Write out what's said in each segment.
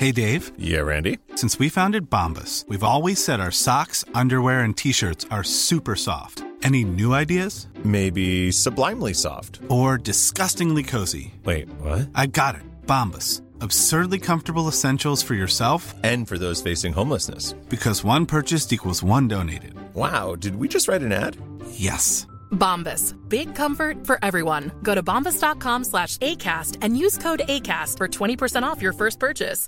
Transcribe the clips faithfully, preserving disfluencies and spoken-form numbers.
Hey, Dave. Yeah, Randy. Since we founded Bombas, we've always said our socks, underwear, and T-shirts are super soft. Any new ideas? Maybe sublimely soft. Or disgustingly cozy. Wait, what? I got it. Bombas. Absurdly comfortable essentials for yourself and for those facing homelessness. Because one purchased equals one donated. Wow, did we just write an ad? Yes. Bombas. Big comfort for everyone. Go to bombas.com slash ACAST and use code ACAST for twenty percent off your first purchase.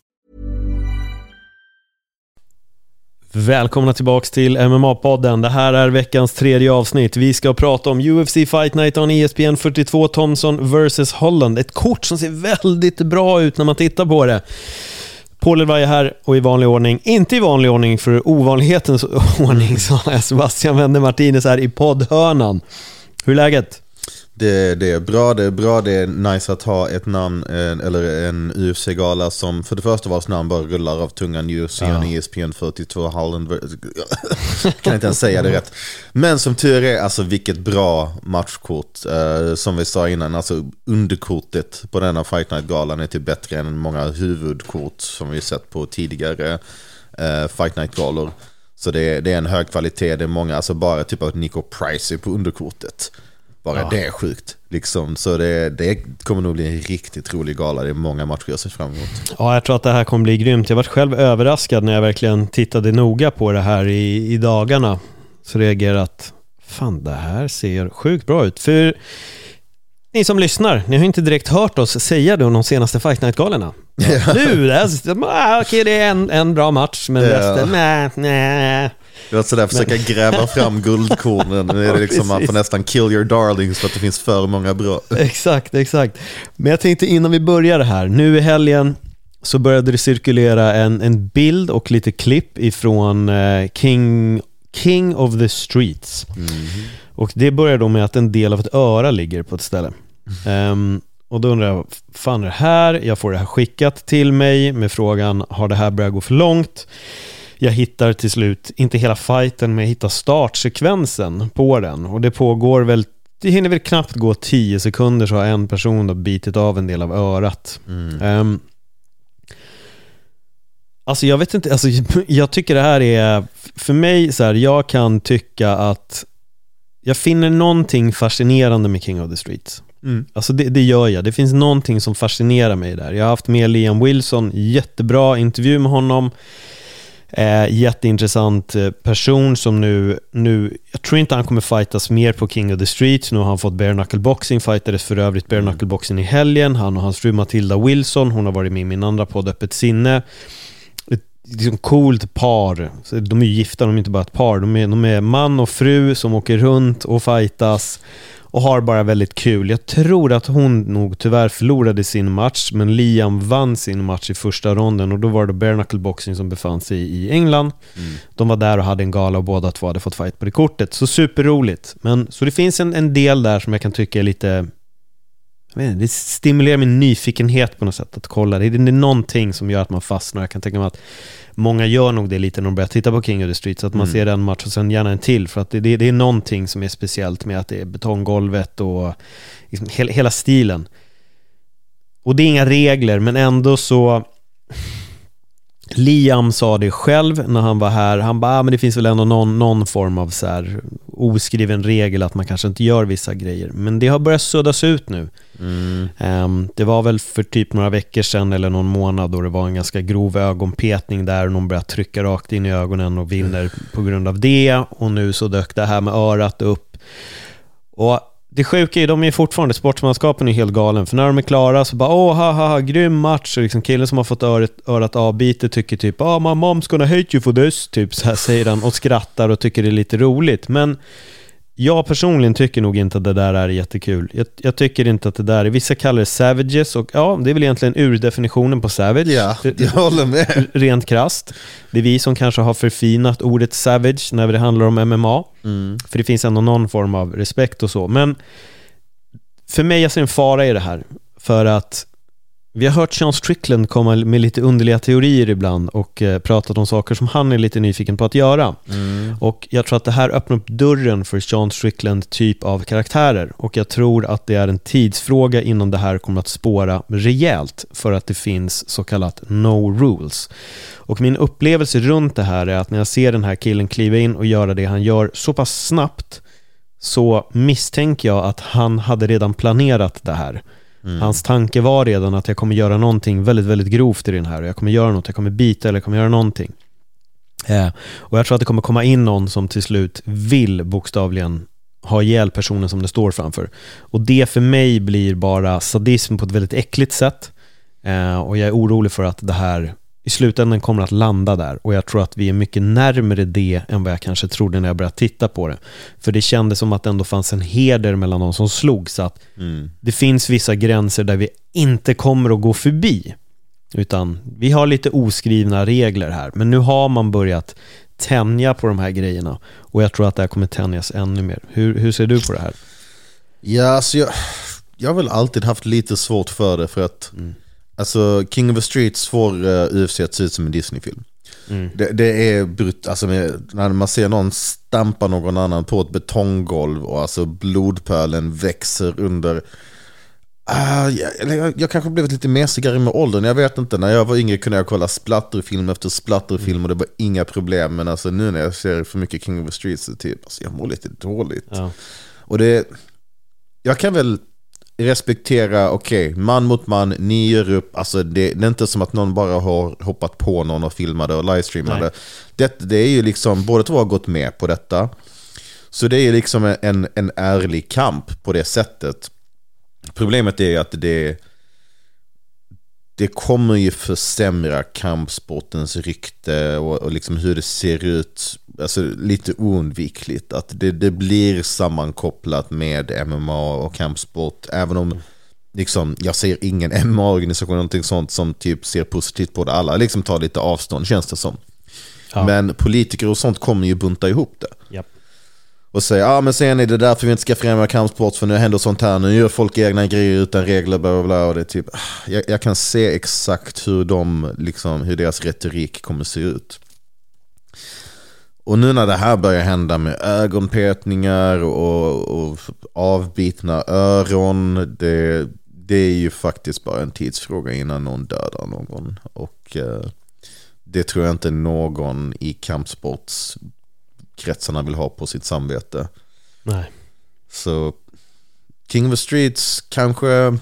Välkomna tillbaks till M M A-podden. Det här är veckans tredje avsnitt. Vi ska prata om U F C Fight Night on E S P N fyrtiotvå, Thompson versus Holland. Ett kort som ser väldigt bra ut när man tittar på det. Paul Edvall är här och i vanlig ordning, inte i vanlig ordning för ovanlighetens ordning, så är Sebastian Wende Martinez här i poddhörnan. Hur är läget? Det, det är bra, det är bra, det är nice att ha ett namn eller en U F C-gala som för det första vars namn bara rullar av tungan. U F C ja. E S P N fyrtiotvå Holland. Kan inte ens säga det rätt. Men som tur är, alltså vilket bra matchkort. uh, Som vi sa innan, alltså underkortet på denna Fight Night-galan är typ bättre än många huvudkort som vi sett på tidigare uh, Fight Night-galor. Så det, det är en hög kvalitet. Det är många, alltså bara typ av Nico Price på underkortet. Bara ja. Det är sjukt liksom. Så det, det kommer nog bli en riktigt rolig gala. Det är många matcher jag ser fram emot. Ja, jag tror att det här kommer bli grymt. Jag var själv överraskad när jag verkligen tittade noga på det här i, i dagarna. Så reagerade att fan, det här ser sjukt bra ut. För ni som lyssnar, ni har inte direkt hört oss säga det om de senaste Fight Night-galerna. Ja. Nu, det är, okej, det är en, en bra match, men ja. resten, nej, nej. Jag vill sådär försöka men... gräva fram guldkornen. Nu är det liksom, man får nästan kill your darlings för att det finns för många bra. Exakt, exakt. Men jag tänkte innan vi börjar det här, nu i helgen så började det cirkulera en, en bild och lite klipp ifrån uh, King, King of the Streets. Mm-hmm. Och det börjar då med att en del av ett öra ligger på ett ställe. Mm. Um, och då undrar jag, fan är det här? Jag får det här skickat till mig med frågan, har det här börjat gå för långt? Jag hittar till slut, inte hela fighten, men jag hittar startsekvensen på den. Och det pågår väl, det hinner väl knappt gå tio sekunder så har en person då bitit av en del av örat. Mm. Um, alltså jag vet inte, alltså jag tycker det här är, för mig så här, jag kan tycka att jag finner någonting fascinerande med King of the Streets. Mm. Alltså det, det gör jag. Det finns någonting som fascinerar mig där. Jag har haft med Liam Wilson, jättebra intervju med honom. Eh, jätteintressant person som nu, nu jag tror inte han kommer fightas mer på King of the Streets. Nu har han fått bare knuckle boxing, fightades för övrigt bare knuckle boxing i helgen. Han och hans fru Matilda Wilson, hon har varit med i min andra podd Öppet sinne. Ett liksom coolt par. Så de är ju gifta, de är inte bara ett par. De är, de är man och fru som åker runt och fightas och har bara väldigt kul. Jag tror att hon nog tyvärr förlorade sin match, men Liam vann sin match i första ronden och då var det bare knuckle boxing som befann sig i England. Mm. De var där och hade en gala och båda två hade fått fight på det kortet. Så superroligt. Men så det finns en, en del där som jag kan tycka är lite, jag vet inte, det stimulerar min nyfikenhet på något sätt att kolla. Det är, det är någonting som gör att man fastnar. Jag kan tänka mig att många gör nog det lite när de börjar titta på King of the Streets, så att man mm. ser en match och sen gärna en till, för att det, det, det är någonting som är speciellt med att det är betonggolvet och liksom he, hela stilen. Och det är inga regler, men ändå så Liam sa det själv när han var här. Han bara, ah, men det finns väl ändå någon, någon form av så här oskriven regel att man kanske inte gör vissa grejer. Men det har börjat suddas ut nu. Mm. Um, det var väl för typ några veckor sedan eller någon månad då det var en ganska grov ögonpetning där och någon började trycka rakt in i ögonen och vinner mm. på grund av det. Och nu så dök det här med örat upp. Och det sjuka är, de är fortfarande, sportsmanskapen är helt galen. För när de är klara så bara, åh, haha, grym match. Och liksom killen som har fått örat, örat avbitet tycker typ, ah, my mom's gonna hate you for this. Typ så här säger han och skrattar och tycker det är lite roligt. Men jag personligen tycker nog inte att det där är jättekul. Jag, jag tycker inte att det där är, vissa kallar det savages. Och ja, det är väl egentligen urdefinitionen på savage. Ja, jag håller med. Rent krasst. Det är vi som kanske har förfinat ordet savage när det handlar om M M A. Mm. För det finns ändå någon form av respekt och så. Men för mig är det en fara i det här. För att Vi har hört Sean Strickland komma med lite underliga teorier ibland och eh, pratat om saker som han är lite nyfiken på att göra. Mm. Och jag tror att det här öppnar upp dörren för Sean Strickland typ av karaktärer. Och jag tror att det är en tidsfråga innan det här kommer att spåra rejält, för att det finns så kallat no rules. Och min upplevelse runt det här är att när jag ser den här killen kliva in och göra det han gör så pass snabbt, så misstänker jag att han hade redan planerat det här. Mm. Hans tanke var redan att jag kommer göra någonting väldigt, väldigt grovt i den här. Jag kommer göra något, jag kommer bita eller jag kommer göra någonting. Eh, och jag tror att det kommer komma in någon som till slut vill bokstavligen ha ihjäl personen som det står framför. Och det för mig blir bara sadism på ett väldigt äckligt sätt. Eh, och jag är orolig för att det här i slutändan kommer att landa där. Och jag tror att vi är mycket närmare det än vad jag kanske trodde när jag började titta på det. För det kändes som att det ändå fanns en heder mellan de som slog. Så att mm. det finns vissa gränser där vi inte kommer att gå förbi. Utan vi har lite oskrivna regler här. Men nu har man börjat tänja på de här grejerna. Och jag tror att det här kommer tänjas ännu mer. Hur, hur ser du på det här? Ja, alltså jag, jag har väl alltid haft lite svårt för det. För att mm. alltså, King of the Streets får uh, U F C att se ut som en Disney-film. Mm. Det, det är brut, alltså med, när man ser någon stampa någon annan på ett betonggolv och alltså blodpölen växer under. Uh, jag, jag, jag kanske blivit lite mesigare med åldern, jag vet inte. När jag var yngre kunde jag kolla splatterfilm efter splatterfilm mm. och det var inga problem. Men alltså nu när jag ser för mycket King of the Streets så typ, alltså jag mår lite dåligt. Ja. Och det, jag kan väl respektera, okej, okay, man mot man, ni gör upp, alltså det, det är inte som att någon bara har hoppat på någon och filmade och livestreamade. Det, det är ju liksom, båda två har gått med på detta. Så det är liksom en, en ärlig kamp på det sättet. Problemet är att det det kommer ju försämra kampsportens rykte och, och liksom hur det ser ut, alltså lite oundvikligt att det, det blir sammankopplat med M M A och kampsport, även om liksom, jag ser ingen M M A-organisation någonting sånt som typ ser positivt på det. Alla liksom tar lite avstånd, känns det som. Ja. Men politiker och sånt kommer ju bunta ihop det. Yep. Och säga, ja ah, men sen är det därför vi inte ska främja kampsport, för nu händer sånt här, nu gör folk egna grejer utan regler, bla bla bla, och det är typ, jag, jag kan se exakt hur de liksom, hur deras retorik kommer se ut. Och nu när det här börjar hända med ögonpetningar och, och avbitna öron, det, det är ju faktiskt bara en tidsfråga innan någon dödar någon. Och eh, det tror jag inte någon i kampsports kretsarna vill ha på sitt samvete. Nej. Så King of the Streets kanske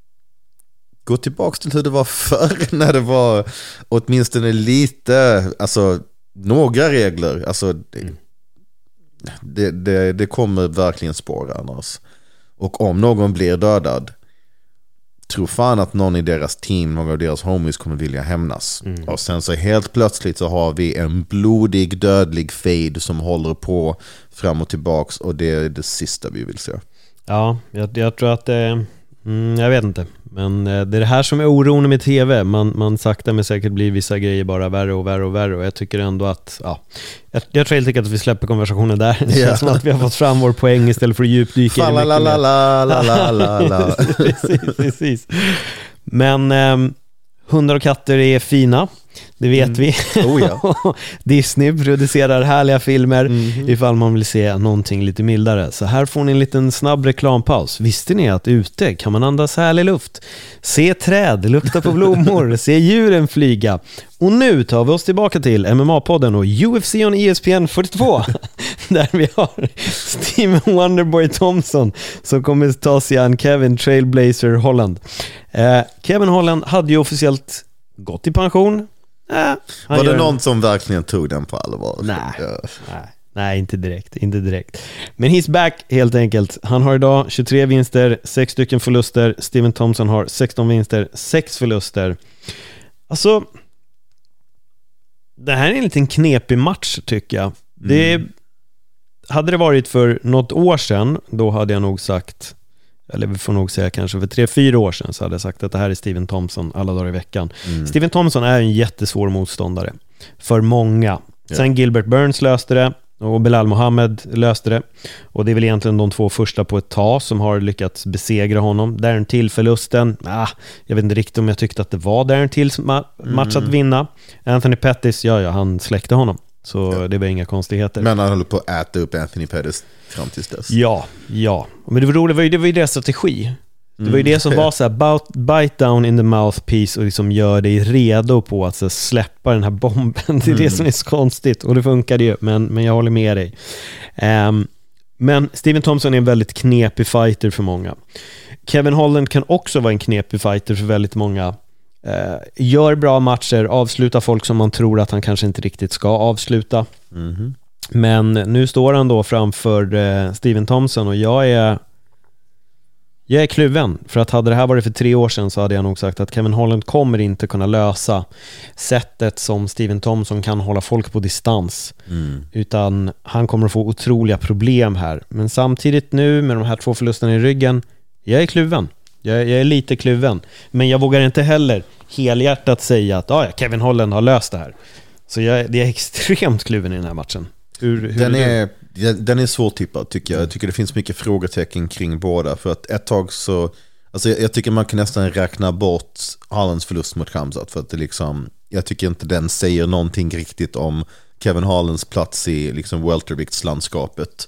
gå tillbaka till hur det var förr, när det var åtminstone lite, alltså några regler, alltså mm. det, det, det kommer verkligen spåra annars. Och om någon blir dödad, tror fan att någon i deras team, någon av deras homies kommer vilja hämnas. Mm. Och sen så helt plötsligt så har vi en blodig, dödlig fade som håller på fram och tillbaks, och det är det sista vi vill se. Ja, jag, jag tror att det, mm, jag vet inte, men det är det här som är oron med tv. Man, man sakta men säkert blir vissa grejer bara värre och värre och värre, och jag tycker ändå att ja, jag, jag tror helt enkelt att vi släpper konversationen där. Det känns som att vi har fått fram vår poäng istället för att djupdyka i det. Precis, precis. Men eh, hundar och katter är fina, det vet mm. vi. Oh, ja. Disney producerar härliga filmer mm-hmm. ifall man vill se någonting lite mildare. Så här får ni en liten snabb reklampaus. Visste ni att ute kan man andas härlig luft, se träd, lukta på blommor, se djuren flyga? Och nu tar vi oss tillbaka till M M A-podden och U F C on E S P N fyrtiotvå där vi har Steven Wonderboy Thompson som kommer ta sig an Kevin Trailblazer Holland. eh, Kevin Holland hade ju officiellt gått i pension. Äh, var det någon som verkligen tog den på allvar? Nej, nej, nej, inte direkt, inte direkt. Men he's back helt enkelt. Han har idag tjugotre vinster, sex stycken förluster. Steven Thompson har sexton vinster, sex förluster. Alltså, det här är en liten knepig match tycker jag. Det mm. hade det varit för något år sedan, då hade jag nog sagt, eller vi får nog säga kanske för tre, fyra år sedan, så hade jag sagt att det här är Steven Thompson alla dagar i veckan. Mm. Steven Thompson är en jättesvår motståndare för många. Sen yeah. Gilbert Burns löste det, och Belal Muhammad löste det. Och det är väl egentligen de två första på ett tag som har lyckats besegra honom. Darren Till-förlusten, ah, jag vet inte riktigt om jag tyckte att det var Darren Tills ma- match att vinna. Anthony Pettis, ja, ja, han släckte honom. Så ja. Det var inga konstigheter. Men han höll på att äta upp Anthony Pettis fram tills dess. Ja, ja. Men det var roligt, det var ju, det var ju deras strategi. Det var ju det som var så här, bite down in the mouthpiece och liksom gör dig redo på att så släppa den här bomben. Det är mm. det som är så konstigt, och det funkade ju, men, men jag håller med dig. Um, men Stephen Thompson är en väldigt knepig fighter för många. Kevin Holland kan också vara en knepig fighter för väldigt många. Uh, gör bra matcher, avslutar folk som man tror att han kanske inte riktigt ska avsluta. Mm. Men nu står han då framför uh, Stephen Thompson, och jag är Jag är kluven, för att hade det här varit för tre år sedan så hade jag nog sagt att Kevin Holland kommer inte kunna lösa sättet som Stephen Thompson kan hålla folk på distans. Mm. Utan han kommer att få otroliga problem här. Men samtidigt nu med de här två förlusterna i ryggen, jag är kluven. Jag, jag är lite kluven. Men jag vågar inte heller helhjärtat säga att ah, ja, Kevin Holland har löst det här. Så jag, det är extremt kluven i den här matchen. Hur, hur den, är, den är svårtippad tycker jag. Jag tycker det finns mycket frågetecken kring båda. För att ett tag så, alltså jag, jag tycker man kan nästan räkna bort Hollands förlust mot Khamzat. För att det liksom, jag tycker inte den säger någonting riktigt om Kevin Hollands plats i liksom welterviktslandskapet.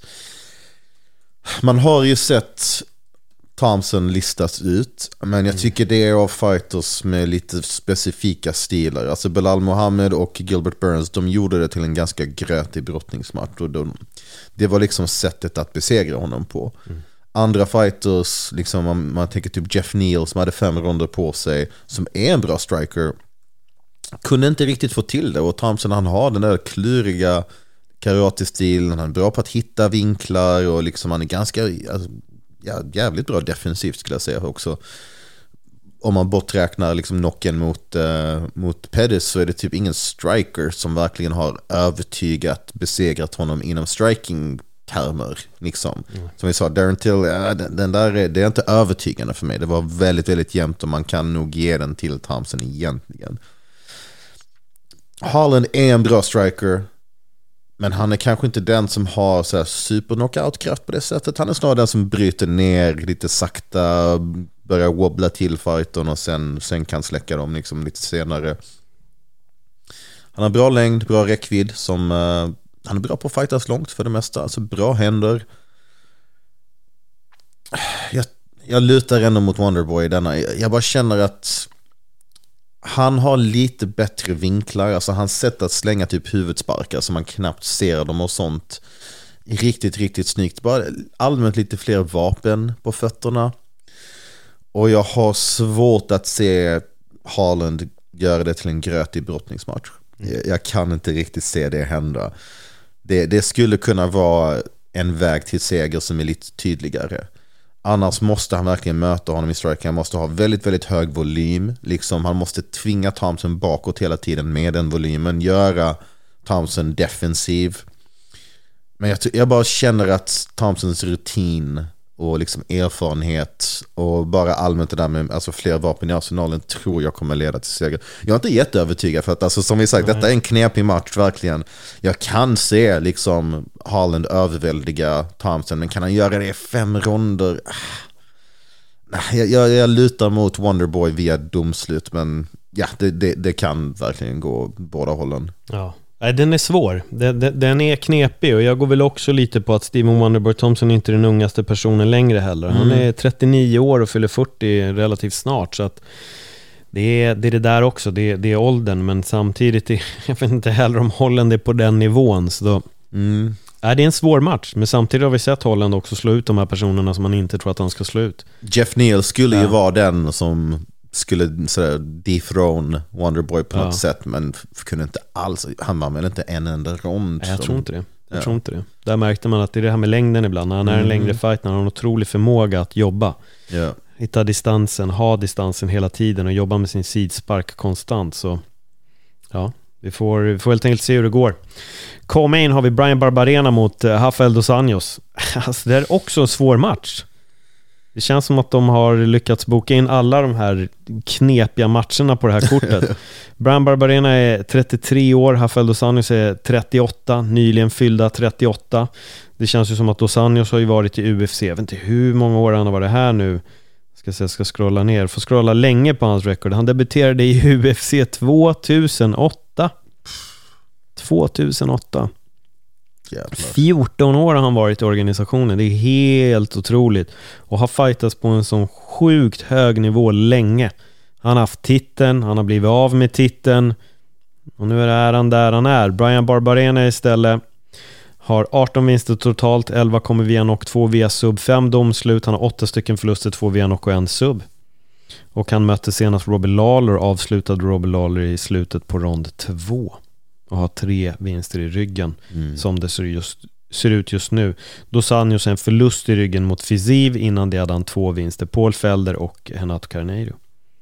Man har ju sett Thompson listas ut, men jag tycker det är av fighters med lite specifika stilar. Alltså Belal Muhammad och Gilbert Burns, de gjorde det till en ganska grötig brottningsmatch, och de, det var liksom sättet att besegra honom på. Mm. Andra fighters, liksom man, man tänker typ Jeff Neal som hade fem ronder på sig, som är en bra striker, kunde inte riktigt få till det. Och Thompson, han har den där kluriga karate-stilen, han är bra på att hitta vinklar, och liksom han är ganska, alltså, ja, jävligt bra defensivt skulle jag säga också. Om man borträknar liksom knocken mot, uh, mot Pettis, så är det typ ingen striker som verkligen har övertygat, besegrat honom inom striking-termer liksom. Mm. Som vi sa, Darren Till, ja, den, den där är, det är inte övertygande för mig. Det var väldigt, väldigt jämnt, och man kan nog ge den till Thompson egentligen. Holland är en bra striker, men han är kanske inte den som har så här super knockout-kraft på det sättet. Han är snarare den som bryter ner lite sakta, börjar wobbla till fighten och sen, sen kan släcka dem liksom lite senare. Han har bra längd, bra räckvidd. Som, uh, han är bra på att fightas långt för det mesta. Alltså bra händer. Jag, jag lutar ändå mot Wonderboy i denna. Jag, jag bara känner att han har lite bättre vinklar. Alltså hans sätt att slänga typ huvudsparkar så man knappt ser dem och sånt. Riktigt, riktigt snyggt. Bara allmänt lite fler vapen på fötterna. Och jag har svårt att se Holland göra det till en grötig brottningsmatch. Mm. Jag, jag kan inte riktigt se det hända. Det, det skulle kunna vara en väg till seger som är lite tydligare. Annars måste han verkligen möta honom i striking. Han måste ha väldigt, väldigt hög volym. Liksom, han måste tvinga Thompson bakåt hela tiden med den volymen. Göra Thompson defensiv. Men jag, jag bara känner att Thompsons rutin och liksom erfarenhet och bara allmänt det där med alltså fler vapen i arsenalen tror jag kommer leda till seger. Jag är inte jätteövertygad för att alltså, som vi sagt, Nej. detta är en knepig match verkligen. Jag kan se liksom Holland överväldiga Thompson, men kan han göra det i fem ronder? Jag, jag, jag lutar mot Wonderboy via domslut, men ja, det, det, det kan verkligen gå båda hållen. Ja. Den är svår, den är knepig, och jag går väl också lite på att Stephen Wonderboy Thompson inte är den ungaste personen längre heller. Han är trettionio år och fyller fyrtio relativt snart, så att det är det, är det där också, det är, det är åldern, men samtidigt är, jag vet inte heller om Holland är på den nivån, så då, mm. är det är en svår match, men samtidigt har vi sett Holland också slå ut de här personerna som man inte tror att han ska slå ut. Jeff Neal skulle ja. ju vara den som skulle sådär dethrone Wonderboy på ja. något sätt, men kunde inte alls, han var väl inte en enda rond. Nej, jag som, tror inte det. Jag ja. tror inte det. Där märkte man att det är det här med längden ibland. När han är en mm. längre fight, när han har en otrolig förmåga att jobba. Ja. Hitta distansen, ha distansen hela tiden och jobba med sin sidspark konstant. Så ja, vi får, vi får helt enkelt se hur det går. Co-main har vi Brian Barberena mot Rafael dos Anjos. Alltså, det är också en svår match. Det känns som att de har lyckats boka in alla de här knepiga matcherna på det här kortet. Bryan Barberena är trettiotre år, Rafael Dos Anjos är trettioåtta, nyligen fyllda trettioåtta. Det känns ju som att Dos Anjos har ju varit i U F C. Jag vet inte hur många år han har varit här nu. Ska se, jag ska scrolla ner. Får scrolla länge på hans record. Han debuterade i U F C tvåtusenåtta. tvåtusenåtta. Jävlar. fjorton år har han varit i organisationen. Det är helt otroligt. Och har fightats på en sån sjukt hög nivå länge. Han har haft titeln, han har blivit av med titeln. Och nu är han där han är. Bryan Barberena istället har arton vinster totalt, elva kommer via knock, två via sub, fem domslut. Han har åtta stycken förluster, två via knock och en sub. Och han mötte senast Robbie Lawler, avslutade Robbie Lawler i slutet på rond två. Och har tre vinster i ryggen mm. som det ser, just, ser ut just nu. Dos Anjos en förlust i ryggen mot Fiziev, innan det hade han två vinster, Paul Felder och Renato Carneiro.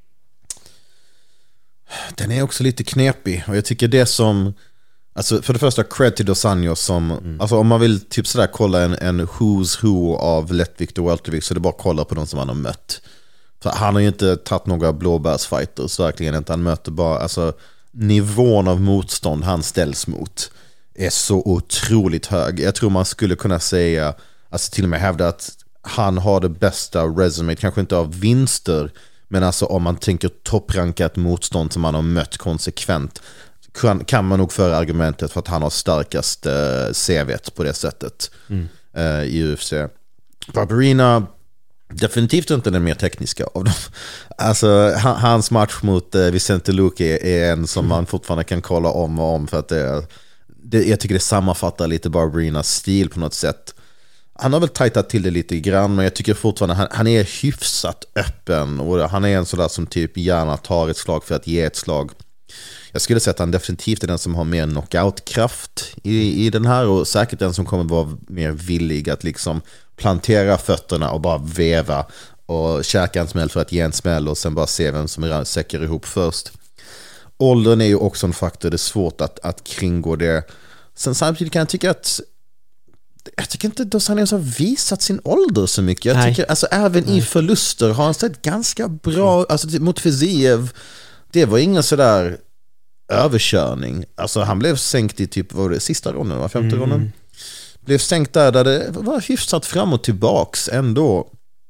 Den är också lite knepig, och jag tycker det som, alltså för det första, cred till Dos Anjos som, mm. alltså om man vill typ sådär kolla en, en who's who av lättvikt och weltervikt, så det är bara att kolla på de som han har mött. För han har ju inte tagit några blåbärsfighters, verkligen inte. Han möter bara, alltså nivån av motstånd han ställs mot är så otroligt hög. Jag tror man skulle kunna säga, alltså till och med hävda att han har det bästa resume, kanske inte av vinster, men alltså om man tänker topprankat motstånd som man har mött konsekvent, kan, kan man nog föra argumentet för att han har starkast eh, C V:t på det sättet mm. eh, i U F C. Barberena definitivt inte den mer tekniska av dem. Alltså hans match mot eh, Vicente Luque är, är en som man fortfarande kan kolla om och om, för att det, det, jag tycker det sammanfattar lite Barberenas stil på något sätt. Han har väl tajtat till det lite grann, men jag tycker fortfarande han, han är hyfsat öppen, och han är en sån där som typ gärna tar ett slag för att ge ett slag. Jag skulle säga att han definitivt är den som har mer knockoutkraft i, i den här, och säkert den som kommer vara mer villig att liksom plantera fötterna och bara veva och käka en smäll för att ge en smäll och sen bara se vem som säcker ihop först. Åldern är ju också en faktor, det är svårt att, att kringgå det. Sen samtidigt kan jag tycka att jag tycker inte Dos Anjos har visat sin ålder så mycket. Jag tycker, alltså även Nej. i förluster har han sett ganska bra, alltså mot Fiziev, det var ingen sådär överkörning. Alltså han blev sänkt i typ, vad var det, sista ronden, var femte mm. ronden? Blev sänkt där, där det var hyfsat fram och tillbaks ändå.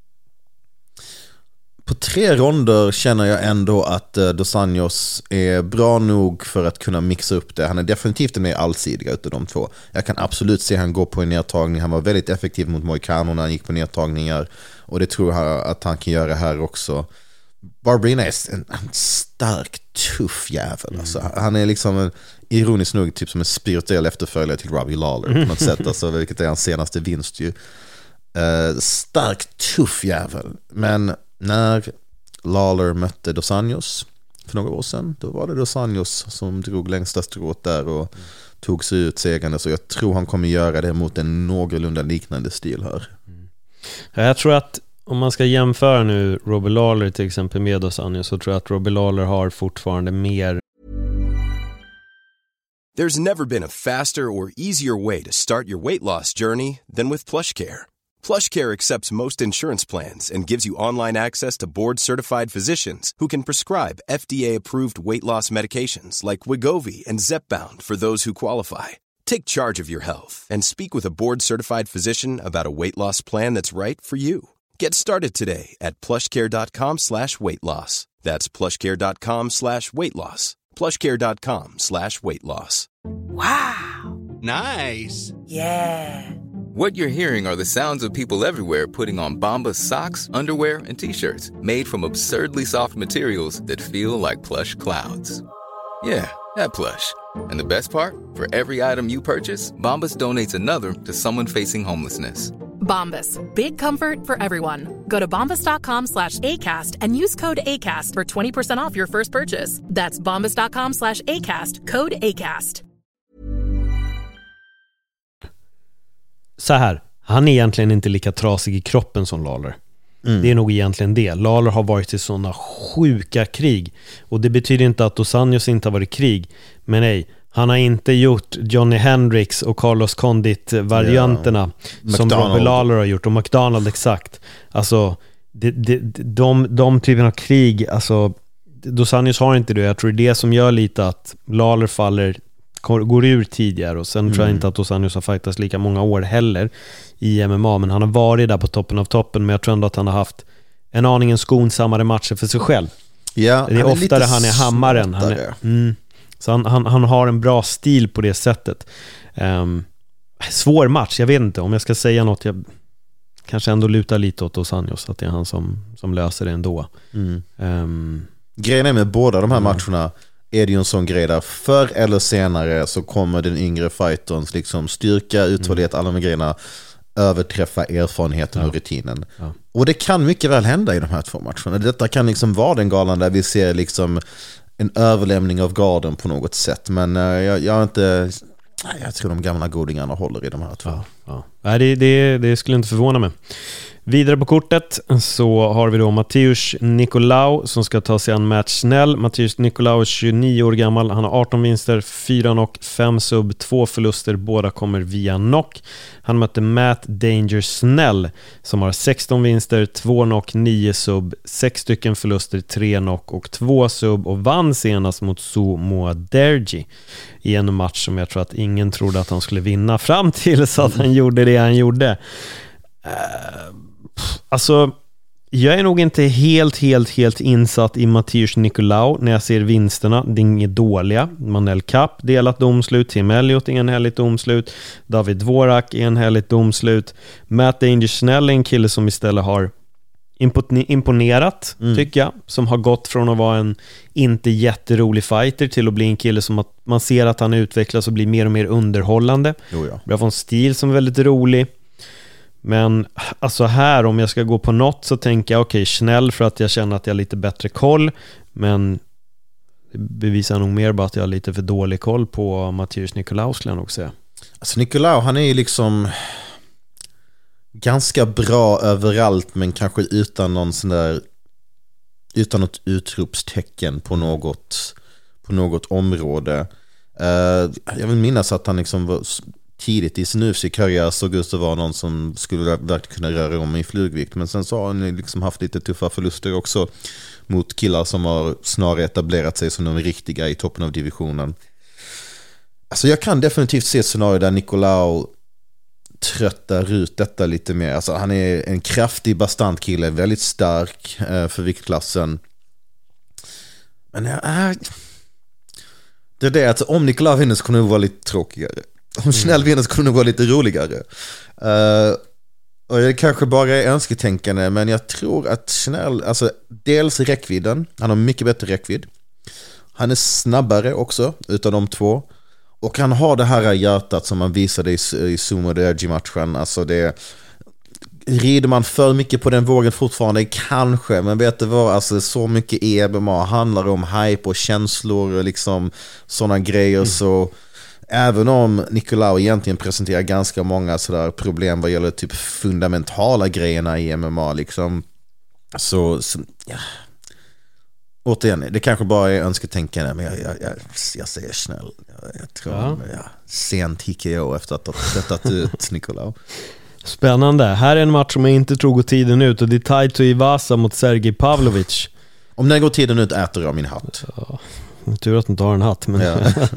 På tre ronder känner jag ändå att Dos Anjos är bra nog för att kunna mixa upp det. Han är definitivt den mer allsidiga utav de två. Jag kan absolut se han gå på en nedtagning. Han var väldigt effektiv mot Moicano när han gick på nedtagningar, och det tror jag att han kan göra här också. Barberena är en, en stark, tuff jävel. Alltså, han är liksom en, ironiskt nog typ som en spirituell efterföljare till Robbie Lawler på något sätt, alltså, vilket är hans senaste vinst ju. Uh, stark, tuff jävel. Men när Lawler mötte Dos Anjos för några år sedan, då var det Dos Anjos som drog längsta strået där och mm. tog sig ut segande, så jag tror han kommer göra det mot en någorlunda liknande stil här. Mm. Jag tror att om man ska jämföra nu Robbie Lawler till exempel med Dos Anjos, så tror jag att Robbie Lawler har fortfarande mer. There's never been a faster or easier way to start your weight loss journey than with PlushCare. PlushCare accepts most insurance plans and gives you online access to board-certified physicians who can prescribe F D A-approved weight loss medications like Wegovy and Zepbound for those who qualify. Take charge of your health and speak with a board-certified physician about a weight loss plan that's right for you. Get started today at plushcare.com slash weight loss. That's plushcare.com slash weight loss. plushcare.com slash weight loss. Wow. Nice. Yeah. What you're hearing are the sounds of people everywhere putting on Bombas socks, underwear, and T-shirts made from absurdly soft materials that feel like plush clouds. Yeah, that plush. And the best part? For every item you purchase, Bombas donates another to someone facing homelessness. Bombas. Big comfort for everyone. Go to bombas.com slash ACAST and use code ACAST for twenty percent off your first purchase. That's bombas.com slash ACAST. Code ACAST. Så här, han är egentligen inte lika trasig i kroppen som Lawler. Mm. Det är nog egentligen det. Lawler har varit i sådana sjuka krig. Och det betyder inte att Dos Anjos inte har varit i krig. Men nej, han har inte gjort Johnny Hendricks och Carlos Condit-varianterna yeah. som Robbie Lawler har gjort. Och McDonald, exakt. Alltså, det, det, de, de typen av krig, alltså Dos Anjos har inte det. Jag tror det är det som gör lite att Lawler faller, går ur tidigare, och sen mm. tror jag inte att Dos Anjos har fightats lika många år heller i M M A, men han har varit där på toppen av toppen, men jag tror ändå att han har haft en aningen skonsammare matcher för sig själv. Ja, det är, är oftare han är hammaren. Han är, mm, så han, han, han har en bra stil på det sättet. Um, svår match, jag vet inte om jag ska säga något. Jag kanske ändå lutar lite åt Dos Anjos, att det är han som, som löser det ändå. Mm. Um, Grejen är med båda de här mm. matcherna är det ju en sån grej där förr eller senare så kommer den yngre fighterns liksom styrka, uthållighet, mm. alla de grejerna överträffa erfarenheten ja. och rutinen. Ja. Och det kan mycket väl hända i de här två matcherna. Detta kan liksom vara den galan där vi ser liksom en överlämning av garden på något sätt. Men uh, jag, jag är inte... Jag tror de gamla godingarna håller i de här två. Ja, ja. Nej, det, det, det skulle inte förvåna mig. Vidare på kortet så har vi då Mateusz Nicolau som ska ta sig an Matt Schnell. Mateusz Nicolau är tjugonio år gammal. Han har arton vinster, fyra knock, fem sub, två förluster. Båda kommer via knock. Han mötte Matt Danger Snell som har sexton vinster, två knock, nio sub, sex stycken förluster, tre knock och två sub, och vann senast mot Su Muaderji i en match som jag tror att ingen trodde att han skulle vinna fram till så att han gjorde det han gjorde. Uh, alltså jag är nog inte helt, helt, helt insatt i Mateusz Nicolau när jag ser vinsterna. Det är inget dåliga. Manel Kapp, delat domslut. Tim Elliott, enhälligt domslut. David Dvorak, enhälligt domslut. Matt Danger Snell, en kille som istället har imponerat, mm. tycker jag. Som har gått från att vara en inte jätterolig fighter till att bli en kille som att man ser att han utvecklas och blir mer och mer underhållande. Jo, ja. Börjar få en stil som är väldigt rolig. Men alltså här, om jag ska gå på något så tänker jag okej, okay, Schnell för att jag känner att jag har lite bättre koll, men det bevisar nog mer bara att jag har lite för dålig koll på Mateusz Nicolau, skulle jag nog säga. Alltså Nicolau, han är ju liksom ganska bra överallt, men kanske utan någon sån där, utan något utropstecken på något på något område. Uh, jag vill minnas att han liksom var tidigt i sin U F C-karriär såg ut att vara någon som skulle verkligen kunna röra om i flugvikt, men sen så har han liksom haft lite tuffa förluster också mot killar som har snarare etablerat sig som de riktiga i toppen av divisionen. Alltså jag kan definitivt se ett scenario där Nicolau tröttar ut detta lite mer. Alltså han är en kraftig, bastant kille, väldigt stark eh, för viktklassen. Men äh, det är det att om Nicolau vinner så kommer det vara lite tråkigare. Om Schnell vinner så kommer det vara lite roligare. Uh, och det kanske bara är önsketänkande, men jag tror att Schnell, alltså dels räckvidden, han har mycket bättre räckvidd. Han är snabbare också utav de två. Och han har det här hjärtat som man visade i, i Sumo Derji-matchen. Alltså det, rider man för mycket på den vågen fortfarande? Kanske, men vet du vad? Alltså så mycket E M M A handlar om hype och känslor och liksom sådana grejer, mm. så även om Nicolau egentligen presenterar ganska många sådär problem vad gäller typ fundamentala grejerna i M M A liksom, så, så ja. Återigen, det kanske bara är önsketänkande, men jag, jag, jag, jag säger Schnell. Jag, jag tror ja. Ja, sent T K O efter att ha stöttat ut Nicolau. Spännande. Här är en match som jag inte tror går tiden ut, och det är Taito Iwasa mot Sergej Pavlovich. Om den går tiden ut äter jag min hatt. Ja. Tur att du inte har en hatt, men... Ja.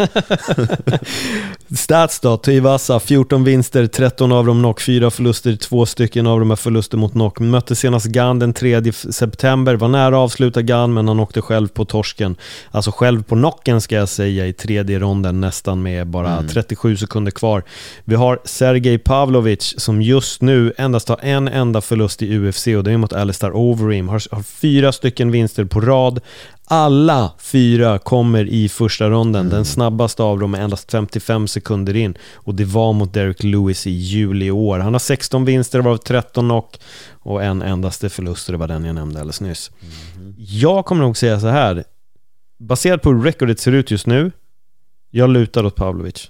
Stats då, Tuivasa, fjorton vinster, tretton av dem knock, fyra förluster, två stycken av dem är förluster mot knock. Mötte senast Gan den tredje september, var nära att avsluta Gan, men han åkte själv på torsken. Alltså själv på knocken ska jag säga, i tredje ronden, nästan med bara mm. trettiosju sekunder kvar. Vi har Sergej Pavlovich som just nu endast har en enda förlust i U F C, och det är mot Alistair Overeem. Har, har fyra stycken vinster på rad. Alla fyra kommer i första ronden. Mm. Den snabbaste av dem är endast femtiofem sekunder in, och det var mot Derek Lewis i juli i år. Han har sexton vinster, var tretton knock och en endaste förlust, det var den jag nämnde alldeles nyss. Mm. Jag kommer nog säga så här, baserat på hur recordet ser ut just nu, jag lutar åt Pavlovich.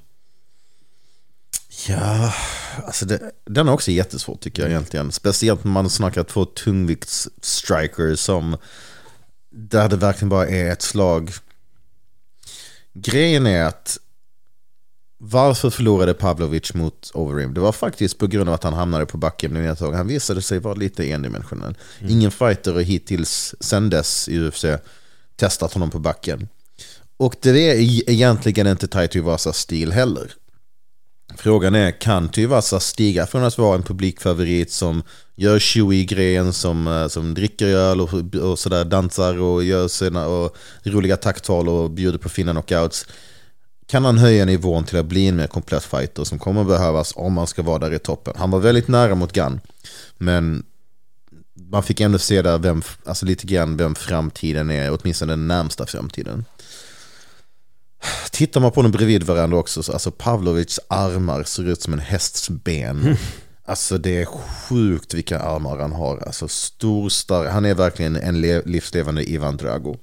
Ja, alltså det, den är också jättesvårt tycker jag egentligen. Speciellt när man snackar två tungviktsstrikers som där det verkligen bara är ett slag. Grejen är att varför förlorade Pavlovich mot Overeem? Det var faktiskt på grund av att han hamnade på backen. Han visade sig vara lite endimensionell. Mm. Ingen fighter har hittills sen dess i U F C testat honom på backen. Och det är egentligen inte Tai Tuivasas stil heller. Frågan är, kan Tuivasa stiga från att vara en publikfavorit som gör Chewy-grejen, som, som dricker öl och, och sådär, dansar och gör sina och roliga takttal och bjuder på fina knockouts? Kan han höja nivån till att bli en mer komplett fighter som kommer behövas om man ska vara där i toppen? Han var väldigt nära mot Gunn, men man fick ändå se där vem, alltså lite grann vem framtiden är, åtminstone den närmsta framtiden. Tittar man på den bredvid varandra också, så alltså Pavlovics armar ser ut som en hästs ben. Mm. Alltså det är sjukt vilka armar han har. Alltså stor, stark. Han är verkligen en livslevande Ivan Drago.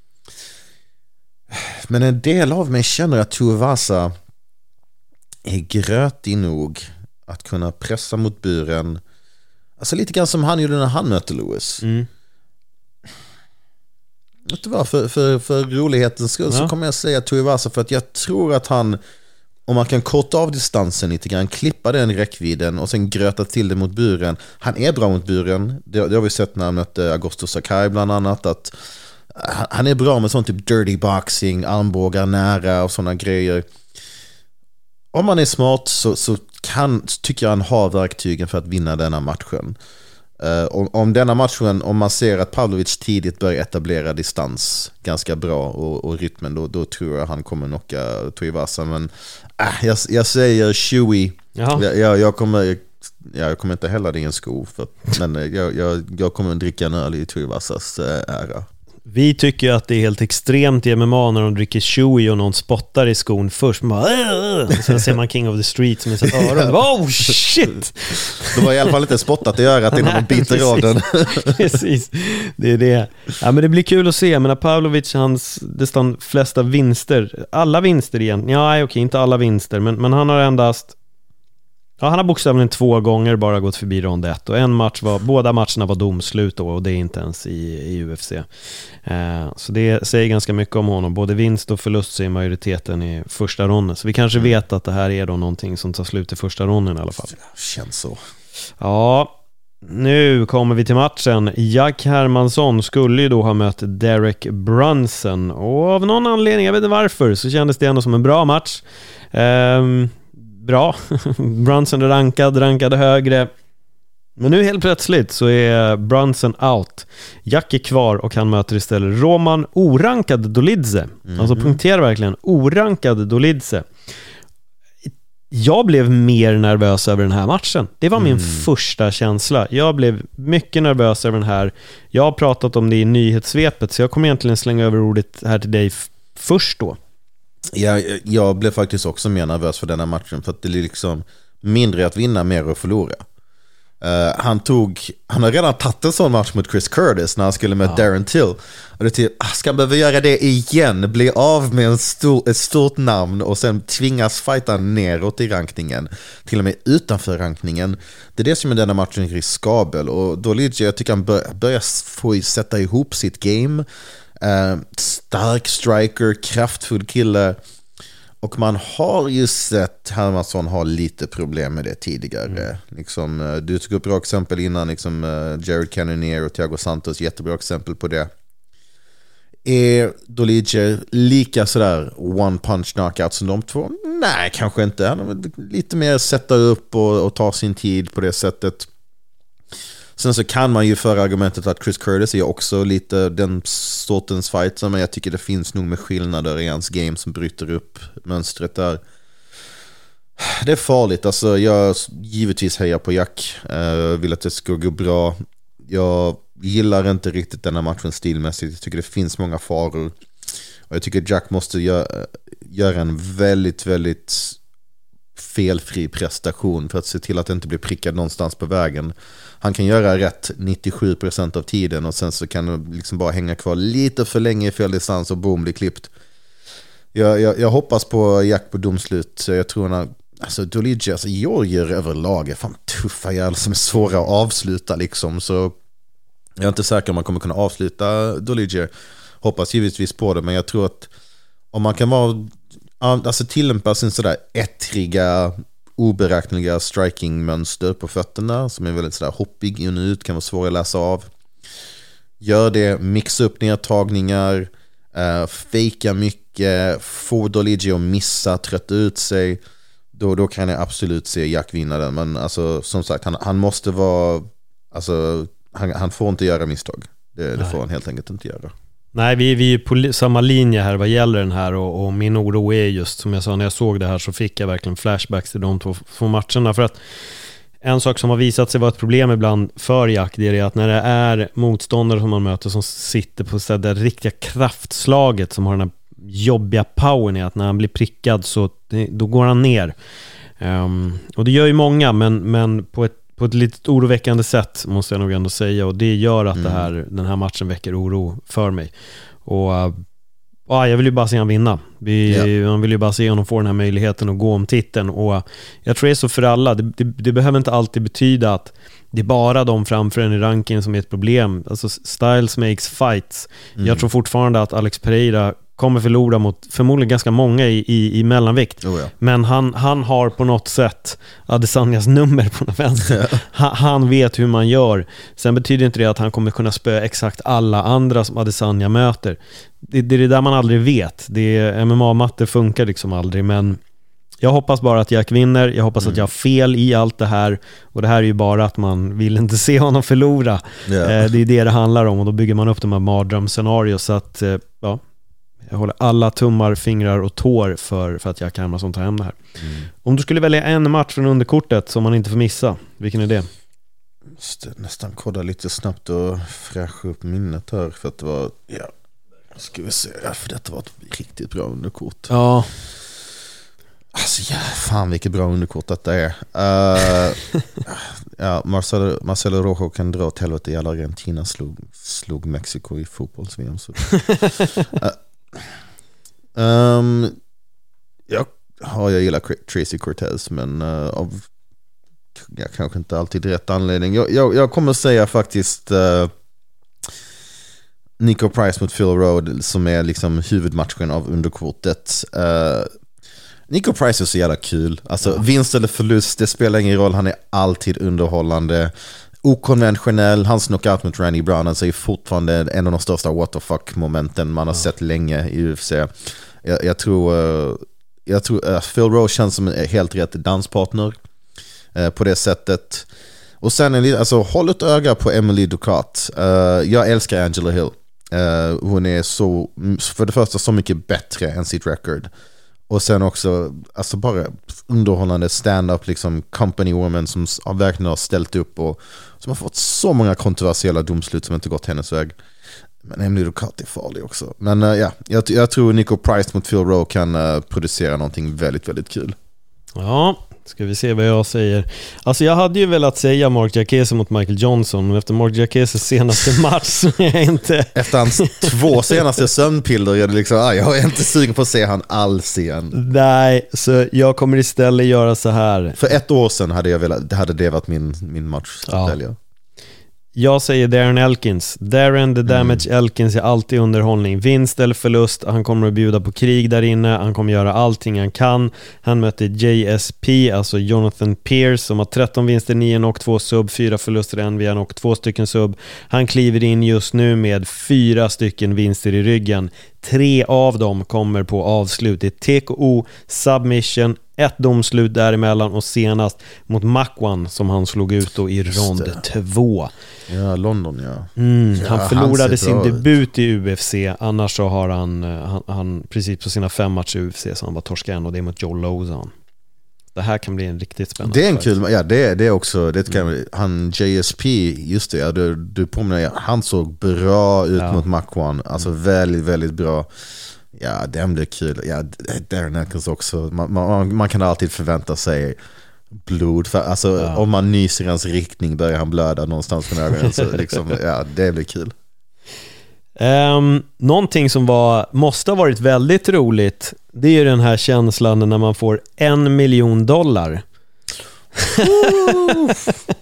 Men en del av mig känner att Tuivasa är grötig nog att kunna pressa mot buren. Alltså lite grann som han gjorde när han mötte Lewis. Mm. För, för, för rolighetens skull ja. så kommer jag säga Tuivasa, för att jag tror att han, om man kan korta av distansen lite grann, klippa den räckvidden och sen gröta till det mot buren. Han är bra mot buren. Det, det har vi sett när han mötte Augusto Sakai bland annat, att han är bra med sån typ dirty boxing, armbågar nära och sådana grejer. Om man är smart så, så kan, tycker jag han har verktygen för att vinna denna matchen. Uh, om, om denna matchen, om man ser att Pavlovic tidigt börjar etablera distans ganska bra och, och rytmen, då, då tror jag han kommer knocka Tuivasa. Men uh, jag, jag säger Chewy. jag, jag, jag, kommer, jag kommer inte hälla det i en sko, för, men jag, jag, jag kommer dricka en öl i Tuivasas uh, ära. Vi tycker att det är helt extremt i M M A när de dricker Chewy och någon spottar i skon först. Man bara, och sen ser man King of the Street med sitt öron. Oh shit! Det var i alla fall inte spottat i örat innan de biter av den. Precis, det är det. Ja, men det blir kul att se. Men Pavlovic, hans nästan flesta vinster, alla vinster igen. Ja, okej, inte alla vinster, men, men han har endast... Ja, han har bokstavligen två gånger bara gått förbi rond ett, och en match var, båda matcherna var domslut då, och det är inte ens i, i U F C. Eh, så det säger ganska mycket om honom. Både vinst och förlust så är majoriteten i första ronden. Så vi kanske mm. vet att det här är då någonting som tar slut i första ronden i alla fall. Känns så. Ja, nu kommer vi till matchen. Jack Hermansson skulle ju då ha mött Derek Brunson, och av någon anledning, jag vet inte varför, så kändes det ändå som en bra match. Ehm Bra. Brunson är rankad, rankade högre. Men nu helt plötsligt så är Brunson out. Jack är kvar och han möter istället Roman orankad Dolidze. Mm-hmm. Alltså punkterar verkligen orankad Dolidze. Jag blev mer nervös över den här matchen. Det var min mm. första känsla. Jag blev mycket nervös över den här. Jag har pratat om det i nyhetssvepet, så jag kommer egentligen slänga över ordet här till dig f- först då. Jag, jag blev faktiskt också mer nervös för den här matchen, för att det är liksom mindre att vinna, mer att förlora. Uh, han tog han har redan tagit en sån match mot Chris Curtis när han skulle med ja. Darren Till, och det till, ah, ska han behöva göra det igen, bli av med en stor, ett stort namn och sen tvingas fighta neråt i rankningen, till och med utanför rankningen. Det är det som är denna matchen riskabel, och då Lidge, jag tycker han bör, börjar få sätta ihop sitt game. Uh, stark striker, kraftfull kille, och man har ju sett Hermansson ha lite problem med det tidigare. Mm. Liksom, uh, du tog upp bra exempel innan, liksom, uh, Jared Cannonier och Thiago Santos, jättebra exempel på det. Är Dolidze lika sådär one punch knockout som de två? Nej, kanske inte. Han har lite mer sätta upp och, och ta sin tid på det sättet. Sen så kan man ju föra argumentet att Chris Curtis är också lite den sortens fighter, men jag tycker det finns nog med skillnader i hans game som bryter upp mönstret där. Det är farligt, alltså jag givetvis hejar på Jack, uh, vill att det ska gå bra. Jag gillar inte riktigt den här matchen stilmässigt, jag tycker det finns många faror, och jag tycker Jack måste göra, göra en väldigt, väldigt felfri prestation för att se till att det inte blir prickad någonstans på vägen. Han kan göra rätt nittiosju procent av tiden, och sen så kan han liksom bara hänga kvar lite för länge i fel distans och boom, blir klippt. Jag, jag, jag hoppas på Jack på domslut. Jag tror han har, alltså Dolidze, alltså Georgier överlag är fan tuffa jävlar som är svåra att avsluta liksom, så jag är inte säker om man kommer kunna avsluta Dolidze. Hoppas givetvis på det, men jag tror att om man kan vara alltså tillämpar sin sådär ettriga, oberäkneliga striking-mönster på fötterna som är väldigt sådär hoppig in och ut, kan vara svår att läsa av. Gör det, mixa upp nedtagningar, uh, fejka mycket, få Doligi att missa, trötta ut sig. Då, då kan jag absolut se Jack vinna den. Men alltså, som sagt, han, han måste vara, alltså, han, han får inte göra misstag. Det, det får han helt enkelt inte göra. Nej, vi, vi är på samma linje här vad gäller den här, och, och min oro är just, som jag sa, när jag såg det här så fick jag verkligen flashbacks till de två, två matcherna. För att en sak som har visat sig vara ett problem ibland för Jack, det är att när det är motståndare som man möter som sitter på så där riktiga kraftslaget, som har den här jobbiga powern, i att när han blir prickad så då går han ner. Um, och det gör ju många, men, men på ett på ett lite oroväckande sätt, måste jag nog ändå säga, och det gör att mm. det här, den här matchen väcker oro för mig. Och uh, jag vill ju bara se han vinna. Vi, yeah. Man vill ju bara se honom få den här möjligheten att gå om titeln, och uh, jag tror det är så för alla. Det, det, det behöver inte alltid betyda att det är bara de framför en i rankingen som är ett problem. Alltså Styles makes fights. Mm. Jag tror fortfarande att Alex Pereira kommer förlora mot förmodligen ganska många i, i, i mellanvikt. Oh ja. Men han, han har på något sätt Adesanyas nummer på något vänster. Ja. Han, han vet hur man gör. Sen betyder inte det att han kommer kunna spöa exakt alla andra som Adesanya möter. Det, det är det där man aldrig vet. Det är, M M A-matte funkar liksom aldrig, men jag hoppas bara att Jack vinner. Jag hoppas mm. att jag har fel i allt det här. Och det här är ju bara att man vill inte se honom förlora. Yeah. Eh, det är det det handlar om. Och då bygger man upp de här mardrömsscenarier. Så att, eh, ja, jag håller alla tummar, fingrar och tår för, för att Jack Hermansson tar hem det här. Mm. Om du skulle välja en match från underkortet som man inte får missa, vilken är det? Måste nästan kolla lite snabbt och fräscha upp minnet här. För att det var, ja, ska vi se, ja, för detta var ett riktigt bra underkort. Ja. Alltså ja, fan vilket bra underkort detta är. Uh, ja, Marcelo, Marcelo Rojo kan dra åt helvete. Jävla Argentina slog, slog Mexiko i fotbolls-V M. uh, um, ja, ja, jag gillar Tracy Cortez, men uh, av ja, kanske inte alltid rätt anledning. Jag, jag, jag kommer säga faktiskt uh, Nico Price mot Phil Rowe, som är liksom huvudmatchen av underkortet. Uh, Nico Price är så jävla kul. Alltså ja. Vinst eller förlust, det spelar ingen roll. Han är alltid underhållande, okonventionell. Hans knockout mot Randy Brown, alltså, är fortfarande en av de största what the fuck momenten man har ja. sett länge i U F C. Jag, jag tror uh, Jag tror uh, Phil Rowe känns som en helt rätt danspartner uh, på det sättet. Och sen en, alltså, håll ett öga på Emily Ducat. uh, Jag älskar Angela Hill. uh, Hon är så, för det första, så mycket bättre än sitt record. Och sen också, alltså, bara underhållande stand-up, liksom company woman som har verkligen har ställt upp och som har fått så många kontroversiella domslut som inte gått hennes väg. Men Emily Ducat är farlig också. Men uh, ja, jag, jag tror Nico Price mot Phil Rowe kan uh, producera någonting väldigt, väldigt kul. Ja, ska vi se vad jag säger. Alltså jag hade ju velat säga Mark Diakese mot Michael Johnson, men efter Mark Diakeses senaste match så är jag inte... Efter hans två senaste sömnpiller är det liksom, ah, jag är inte sugen på att se han alls igen. Nej, så jag kommer istället göra så här. För ett år sedan hade jag velat, hade det varit min, min match att ja. välja. Jag säger Darren Elkins. Darren the Damage mm. Elkins är alltid underhållning. Vinst eller förlust, han kommer att bjuda på krig där inne. Han kommer göra allting han kan. Han möter J S P, alltså Jonathan Pierce, som har tretton vinster, nio och två sub, fyra förluster, en V N och två stycken sub. Han kliver in just nu med fyra stycken vinster i ryggen. Tre av dem kommer på avslut. Det är T K O, submission, ett domslut däremellan och senast mot Makwan som han slog ut då i rond två. Ja, London, ja. Mm, ja han förlorade han sin debut i U F C. Annars så har han, han, han precis på sina fem matcher i U F C så han bara torskade en, och det är mot Joe Lozon. Det här kan bli en riktigt spännande. Det är en kul, ja, det, det är också det kan, mm. han J S P, just det, ja, du, du påminner, han såg bra ut ja. mot Makwan. Alltså mm. väldigt, väldigt bra. Ja, det blir kul. Ja, Darren Elkins också. Man, man, man kan alltid förvänta sig blod. För, alltså, ja. om man nyser i hans riktning börjar han blöda någonstans från ögonen. Så liksom, ja, det blir kul. Um, någonting som var, måste ha varit väldigt roligt, det är ju den här känslan när man får en miljon dollar.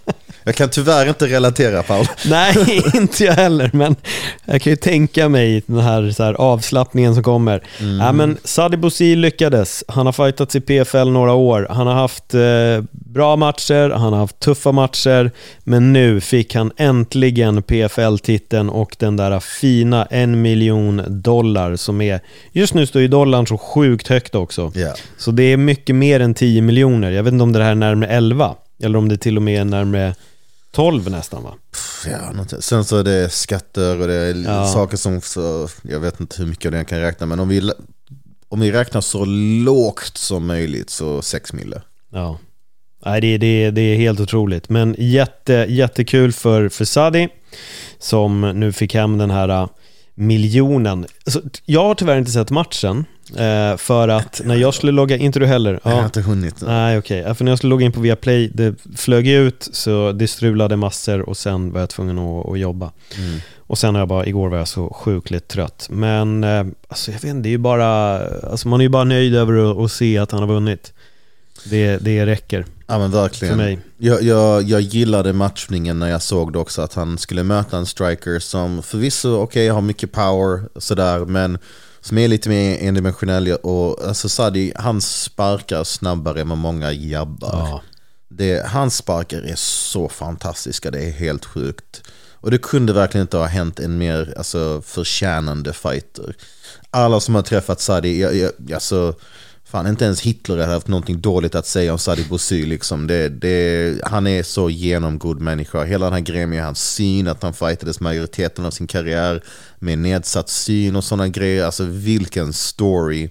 Jag kan tyvärr inte relatera, Paul. Nej, inte jag heller, men jag kan ju tänka mig den här, så här avslappningen som kommer. Mm. Ja, men Sadibou Sy lyckades. Han har fightats i P F L några år. Han har haft eh, bra matcher, han har haft tuffa matcher, men nu fick han äntligen P F L-titeln och den där fina en miljon dollar som är, just nu står ju dollarn så sjukt högt också. Yeah. Så det är mycket mer än tio miljoner. Jag vet inte om det här är närmare elva eller om det till och med är närmare tolv nästan, va? Ja, sen så är det skatter och det är ja. saker som så, jag vet inte hur mycket jag kan räkna, men om vi, om vi räknar så lågt som möjligt så sex mille. Ja. Nej, det, det, det är helt otroligt. Men jätte, jättekul för, för Sadi som nu fick hem den här miljonen. Så jag har tyvärr inte sett matchen eh, för att när jag skulle logga, inte du heller? Ja. Jag har inte hunnit. Nej, okej. Okay. För när jag skulle logga in på Viaplay, det flög ut så det strulade massor och sen var jag tvungen att, att jobba. Mm. Och sen har jag bara, igår var jag så sjukligt trött. Men eh, alltså jag vet inte, det är ju bara, alltså man är ju bara nöjd över att, att se att han har vunnit. Det, det räcker. Ja, men verkligen. För mig. Jag, jag, jag gillade matchningen när jag såg det också, att han skulle möta en striker som förvisso okej okay, har mycket power sådär, men som är lite mer endimensionell. Och alltså Sadi, han sparkar snabbare än vad många jabbar. Ja. Det, hans sparkar är så fantastiska, det är helt sjukt. Och det kunde verkligen inte ha hänt en mer alltså, förtjänande fighter. Alla som har träffat Sadi, jag, jag, alltså fan, inte ens Hitler har haft någonting dåligt att säga om Sadibou Sy liksom. det, det, han är så genomgod människa. Hela den här grejen med hans syn, att han fightades majoriteten av sin karriär med nedsatt syn och sådana grejer. Alltså vilken story.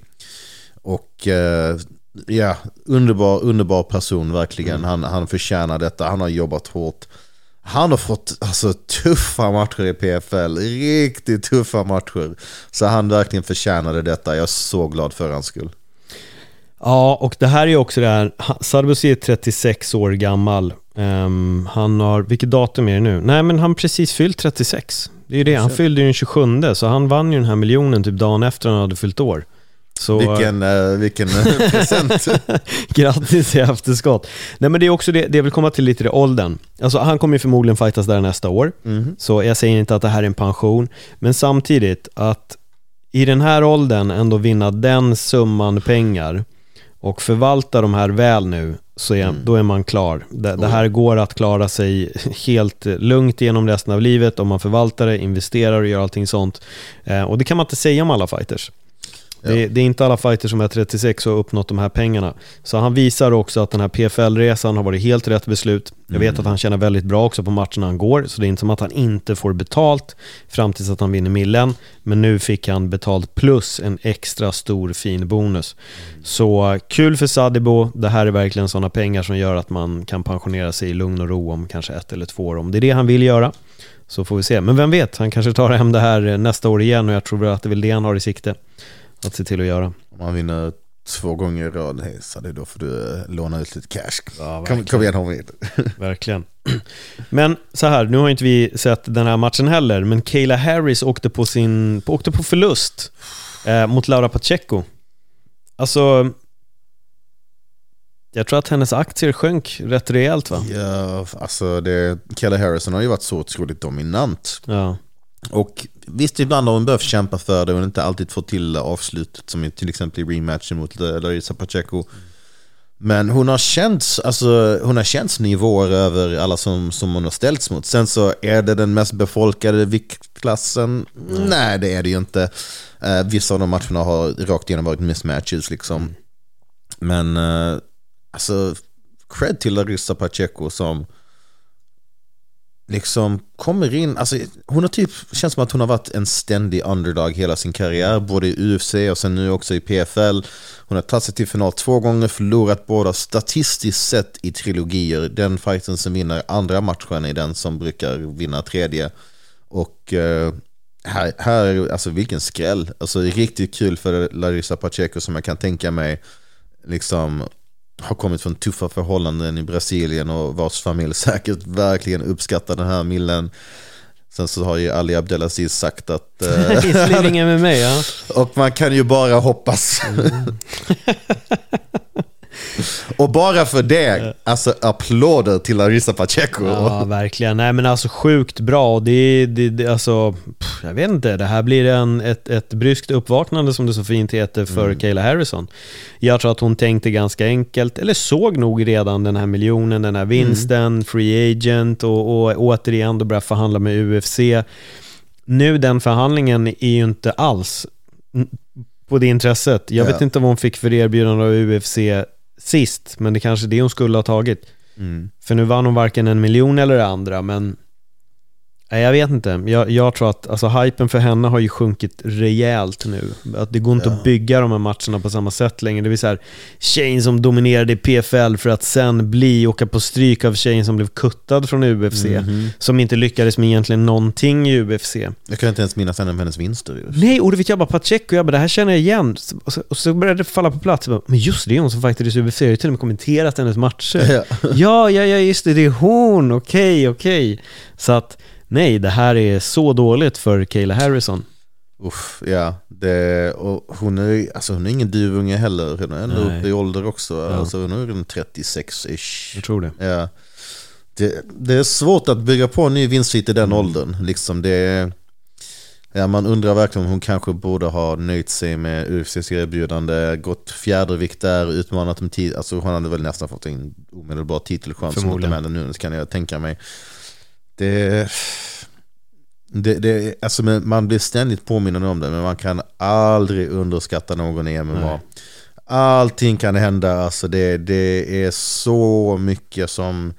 Och uh, ja, underbar, underbar person verkligen. Mm. Han, han förtjänar detta. Han har jobbat hårt. Han har fått alltså, tuffa matcher i P F L. Riktigt tuffa matcher. Så han verkligen förtjänade detta. Jag är så glad för hans skull. Ja, och det här är också det här. Sadibou Sy är trettiosex år gammal. Um, han har, vilket datum är det nu? Nej, men han precis fyllt trettiosex. Det är ju det, han fyllde ju den tjugosjunde. Så han vann ju den här miljonen typ dagen efter han hade fyllt år. Så, vilken, uh, vilken present. Grattis i efterskott. Nej, men det är också det, det vill komma till lite i åldern. Alltså han kommer ju förmodligen fightas där nästa år. Mm. Så jag säger inte att det här är en pension. Men samtidigt att i den här åldern ändå vinna den summan pengar och förvalta de här väl nu, så är, mm. då är man klar. Det, det här går att klara sig helt lugnt genom resten av livet om man förvaltar det, investerar och gör allting sånt. Eh, och det kan man inte säga om alla fighters. Ja. Det, det är inte alla fighters som är trettiosex och har uppnått de här pengarna. Så han visar också att den här P F L-resan har varit helt rätt beslut. Jag vet mm. att han känner väldigt bra också på matcherna han går. Så det är inte som att han inte får betalt fram tills att han vinner millen. Men nu fick han betalt plus en extra stor fin bonus. Mm. Så kul för Sadibou. Det här är verkligen sådana pengar som gör att man kan pensionera sig i lugn och ro om kanske ett eller två år. Om det är det han vill göra, så får vi se. Men vem vet, han kanske tar hem det här nästa år igen. Och jag tror att det är väl det han har i sikte att se till att göra. Om man vinner två gånger i rad, hej, så det då får du låna ut lite cash. Ja, kom, kom igen, Holmid. Verkligen. Men så här, nu har inte vi sett den här matchen heller, men Kayla Harris åkte på sin åkte på förlust eh, mot Laura Pacheco. Alltså, jag tror att hennes aktier sjönk rätt rejält, va? Ja, alltså det, Kayla Harrison har ju varit så otroligt dominant. Ja. Och visst, ibland har hon behövt kämpa för det och inte alltid fått till avslutet, som till exempel i rematchen mot Larissa Pacheco. Men hon har känts, alltså, hon har känts nivåer över alla som, som hon har ställts mot. Sen så är det den mest befolkade viktklassen. Mm. Nej, det är det ju inte. Uh, vissa av de matcherna har rakt igenom varit mismatches liksom. Mm. Men uh, alltså, cred till Larissa Pacheco som liksom kommer in, alltså hon har typ, känns som att hon har varit en ständig underdog hela sin karriär, både i U F C och sen nu också i P F L. Hon har tagit sig till final två gånger, förlorat båda statistiskt sett i trilogier. Den fighten som vinner andra matchen är den som brukar vinna tredje. Och uh, här, här, alltså vilken skräll. Alltså riktigt kul för Larissa Pacheco, som jag kan tänka mig liksom har kommit från tuffa förhållanden i Brasilien och vars familj säkert verkligen uppskattar den här millen. Sen så har ju Ali Abdelaziz sagt att uh, ingen med mig, ja. Och man kan ju bara hoppas. Mm. Och bara för det, alltså applåder till Larissa Pacheco. Ja, verkligen. Nej, men alltså sjukt bra. Det, det, det, alltså, pff, jag vet inte, det här blir en, ett, ett bryskt uppvaknande, som det så fint heter, för mm. Kayla Harrison. Jag tror att hon tänkte ganska enkelt, eller såg nog redan den här miljonen, den här vinsten, mm. free agent och, och återigen då börja förhandla med U F C. Nu den förhandlingen är ju inte alls på det intresset. Jag ja. vet inte vad hon fick för erbjudande av U F C sist, men det kanske är det hon skulle ha tagit. Mm. För nu vann hon varken en miljon eller det andra, men nej, jag vet inte. Jag, jag tror att alltså, hypen för henne har ju sjunkit rejält nu. Att det går inte ja. att bygga de här matcherna på samma sätt längre. Det vill säga tjejen som dominerade i P F L för att sen bli åka på stryk av tjejen som blev kuttad från U F C, mm-hmm. som inte lyckades med egentligen någonting i U F C. Jag kan inte ens minnas en av hennes vinster. Just. Nej, och det vet jag bara Pacheco, jag bara, det här känner jag igen. Och så, och så började det falla på plats. Bara, men just det är hon som faktiskt i U F C. Jag har till och med kommenterat hennes matcher. Ja, ja, ja, ja just det, det är hon. Okej, okej. Så att nej, det här är så dåligt för Kayla Harrison. Uff, ja. Det, och hon, är, alltså hon är ingen duvunge heller. Hon är ändå uppe i ålder också. Ja. Alltså hon är en trettiosex-ish. Jag tror det. Ja. Det, det är svårt att bygga på en ny vinstrit i den mm. åldern. Liksom det, ja, man undrar verkligen om hon kanske borde ha nöjt sig med U F C:s erbjudande, gått fjärdevikt där, utmanat om tid. Alltså hon hade väl nästan fått en omedelbar titelchans mot Amanda Nunes, kan jag tänka mig. Det, det, det, alltså man blir ständigt påminnande om det, men man kan aldrig underskatta någon i M M A. Nej. Allting kan hända, alltså det, det är så mycket som,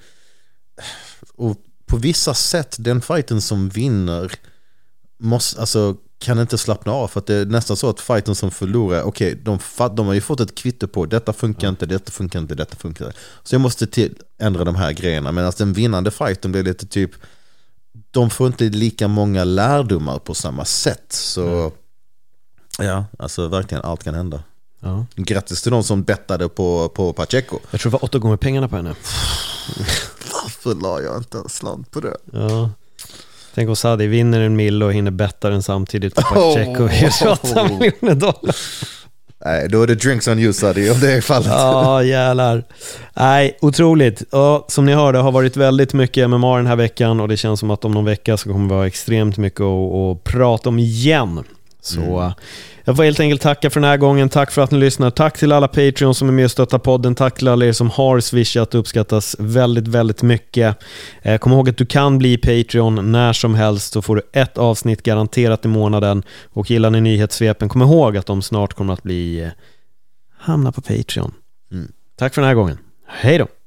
och på vissa sätt den fighten som vinner måste, alltså, kan inte slappna av, för att det är nästan så att fighten som förlorar, okej, okay, de, de har ju fått ett kvitto på detta funkar inte, detta funkar inte, detta funkar inte. Så jag måste till, ändra de här grejerna, men alltså den vinnande fighten blir lite typ, de får inte lika många lärdomar på samma sätt. Så mm. ja, alltså verkligen allt kan hända. Ja. Grattis till de som bettade på, på Pacheco. Jag tror det var åtta gånger pengarna på henne. Varför la jag inte en slant på det? Ja. Tänk om Sadi vinner en mil och hinner betta den samtidigt på Pacheco. Oh. åtta miljoner dollar. Nej, då är det drinks on you, Sadi, om det är fallet. Ja, jävlar. Nej, otroligt. Ja, som ni hörde har varit väldigt mycket M M A den här veckan, och det känns som att om någon vecka så kommer det vara extremt mycket att, att prata om igen. Så mm. jag får helt enkelt tacka för den här gången. Tack för att ni lyssnar. Tack till alla Patreon som är med och stöttar podden. Tack till alla er som har swishat. Det uppskattas väldigt, väldigt mycket. eh, Kom ihåg att du kan bli Patreon när som helst. Så får du ett avsnitt garanterat i månaden. Och gillar ni nyhetssvepen, kom ihåg att de snart kommer att bli eh, hamna på Patreon. mm. Tack för den här gången. Hej då.